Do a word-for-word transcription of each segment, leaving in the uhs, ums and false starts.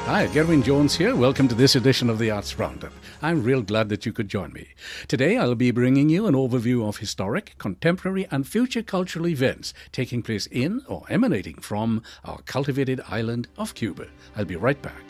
Hi, Gerwin Jones here. Welcome to this edition of the Arts Roundup. I'm real glad that you could join me. Today I'll be bringing you an overview of historic, contemporary and future cultural events taking place in or emanating from our cultivated island of Cuba. I'll be right back.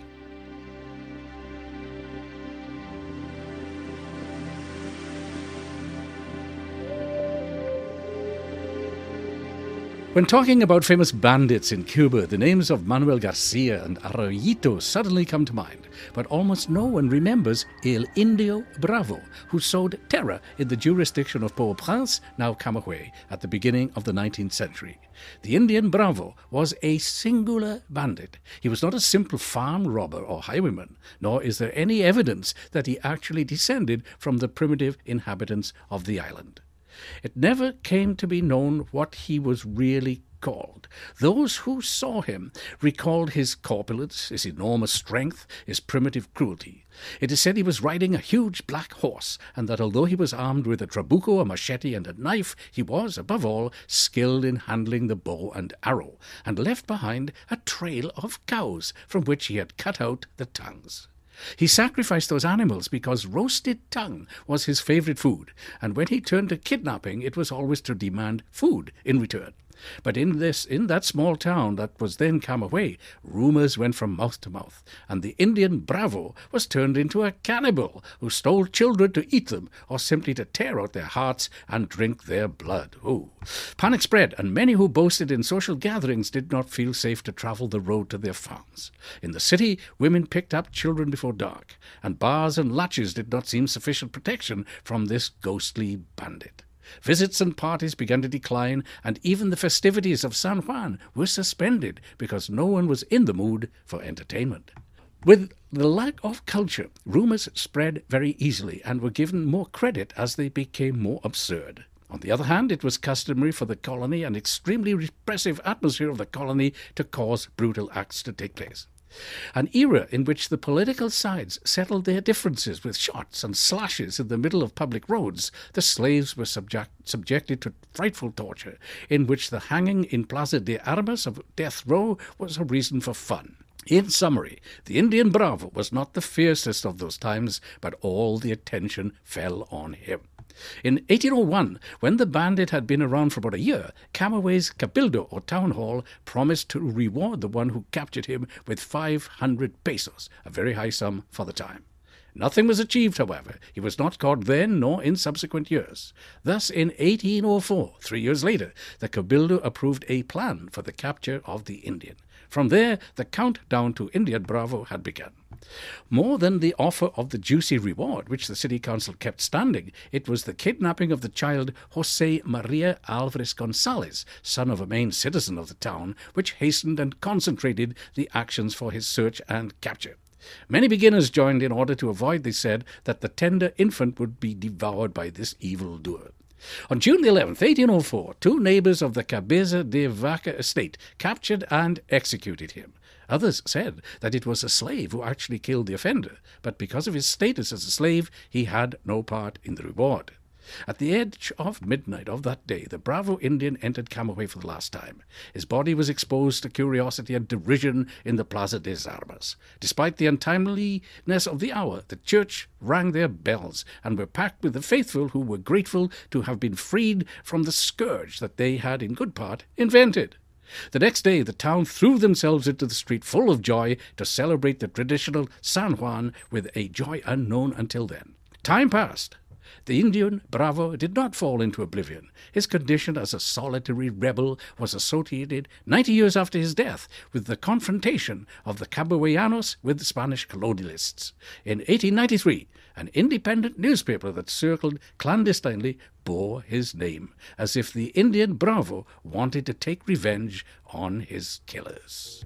When talking about famous bandits in Cuba, the names of Manuel Garcia and Arroyito suddenly come to mind, but almost no one remembers El Indio Bravo, who sowed terror in the jurisdiction of Port-au-Prince, now Camagüey, at the beginning of the nineteenth century. The Indian Bravo was a singular bandit. He was not a simple farm robber or highwayman, nor is there any evidence that he actually descended from the primitive inhabitants of the island. It never came to be known what he was really called. Those who saw him recalled his corpulence, his enormous strength, his primitive cruelty. It is said he was riding a huge black horse, and that although he was armed with a trabuco, a machete, and a knife, he was, above all, skilled in handling the bow and arrow, and left behind a trail of cows from which he had cut out the tongues. He sacrificed those animals because roasted tongue was his favorite food, and when he turned to kidnapping, it was always to demand food in return. But in this, in that small town that was then Camagüey, rumors went from mouth to mouth, and the Indian Bravo was turned into a cannibal who stole children to eat them or simply to tear out their hearts and drink their blood. Ooh. Panic spread, and many who boasted in social gatherings did not feel safe to travel the road to their farms. In the city, women picked up children before dark, and bars and latches did not seem sufficient protection from this ghostly bandit. Visits and parties began to decline, and even the festivities of San Juan were suspended because no one was in the mood for entertainment. With the lack of culture, rumors spread very easily and were given more credit as they became more absurd. On the other hand, it was customary for the colony and extremely repressive atmosphere of the colony to cause brutal acts to take place. An era in which the political sides settled their differences with shots and slashes in the middle of public roads, the slaves were subject, subjected to frightful torture, in which the hanging in Plaza de Armas of death row was a reason for fun. In summary, the Indian Bravo was not the fiercest of those times, but all the attention fell on him. In eighteen oh one, when the bandit had been around for about a year, Camagüey's Cabildo, or town hall, promised to reward the one who captured him with five hundred pesos, a very high sum for the time. Nothing was achieved, however. He was not caught then nor in subsequent years. Thus, in eighteen oh four, three years later, the Cabildo approved a plan for the capture of the Indian. From there, the countdown to Indian Bravo had begun. More than the offer of the juicy reward, which the city council kept standing, it was the kidnapping of the child José María Álvarez González, son of a main citizen of the town, which hastened and concentrated the actions for his search and capture. Many beginners joined in order to avoid, they said, that the tender infant would be devoured by this evildoer. On June the eleventh, eighteen oh four, two neighbors of the Cabeza de Vaca estate captured and executed him. Others said that it was a slave who actually killed the offender, but because of his status as a slave, he had no part in the reward. At the edge of midnight of that day, the Bravo Indian entered Camagüey for the last time. His body was exposed to curiosity and derision in the Plaza de Armas. Despite the untimeliness of the hour, the church rang their bells and were packed with the faithful who were grateful to have been freed from the scourge that they had in good part invented. The next day, the town threw themselves into the street full of joy to celebrate the traditional San Juan with a joy unknown until then. Time passed. The Indian Bravo did not fall into oblivion. His condition as a solitary rebel was associated, ninety years after his death, with the confrontation of the Camagüeyanos with the Spanish colonialists. In eighteen ninety-three, an independent newspaper that circled clandestinely bore his name, as if the Indian Bravo wanted to take revenge on his killers.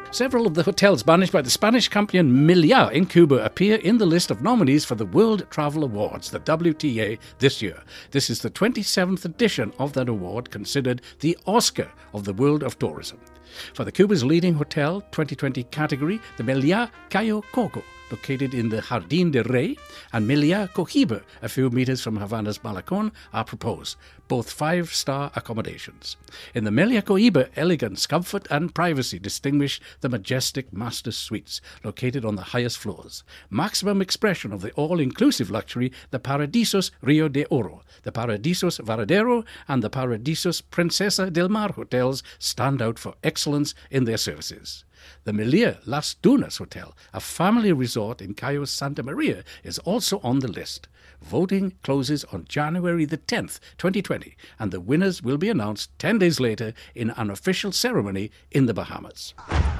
Several of the hotels managed by the Spanish company Meliá in Cuba appear in the list of nominees for the World Travel Awards, the W T A, this year. This is the twenty-seventh edition of that award, considered the Oscar of the world of tourism. For the Cuba's leading hotel twenty twenty category, the Meliá Cayo Coco, located in the Jardín de Rey, and Meliá Cohiba, a few meters from Havana's Malecón, are proposed, both five-star accommodations. In the Meliá Cohiba, elegance, comfort and privacy distinguish the majestic master suites, located on the highest floors. Maximum expression of the all-inclusive luxury, the Paradisos Rio de Oro, the Paradisos Varadero and the Paradisos Princesa del Mar hotels stand out for excellence in their services. The Meliá Las Dunas Hotel, a family resort in Cayo Santa Maria, is also on the list. Voting closes on January the tenth, twenty twenty, and the winners will be announced ten days later in an official ceremony in the Bahamas.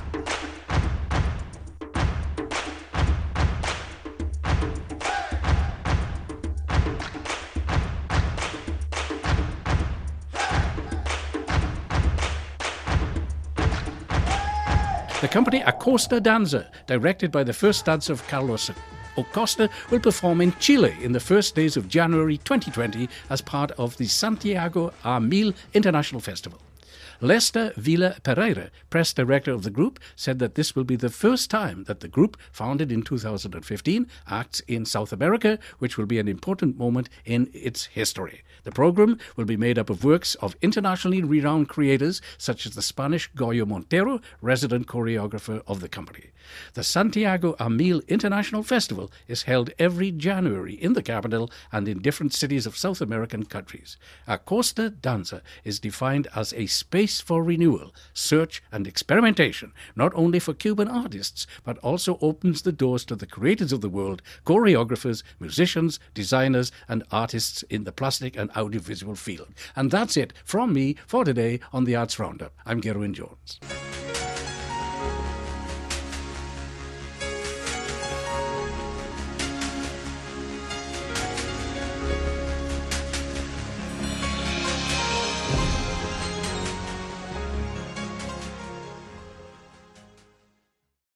The company Acosta Danza, directed by the first dancer of Carlos Acosta, will perform in Chile in the first days of January twenty twenty as part of the Santiago a Mil International Festival. Lester Villa Pereira, press director of the group, said that this will be the first time that the group, founded in two thousand fifteen, acts in South America, which will be an important moment in its history. The program will be made up of works of internationally renowned creators such as the Spanish Goyo Montero, resident choreographer of the company. The Santiago a Mil International Festival is held every January in the capital and in different cities of South American countries. Acosta Danza is defined as a space for renewal, search and experimentation, not only for Cuban artists, but also opens the doors to the creators of the world, choreographers, musicians, designers and artists in the plastic and audiovisual field. And that's it from me for today on the Arts Roundup. I'm Gerwin Jones.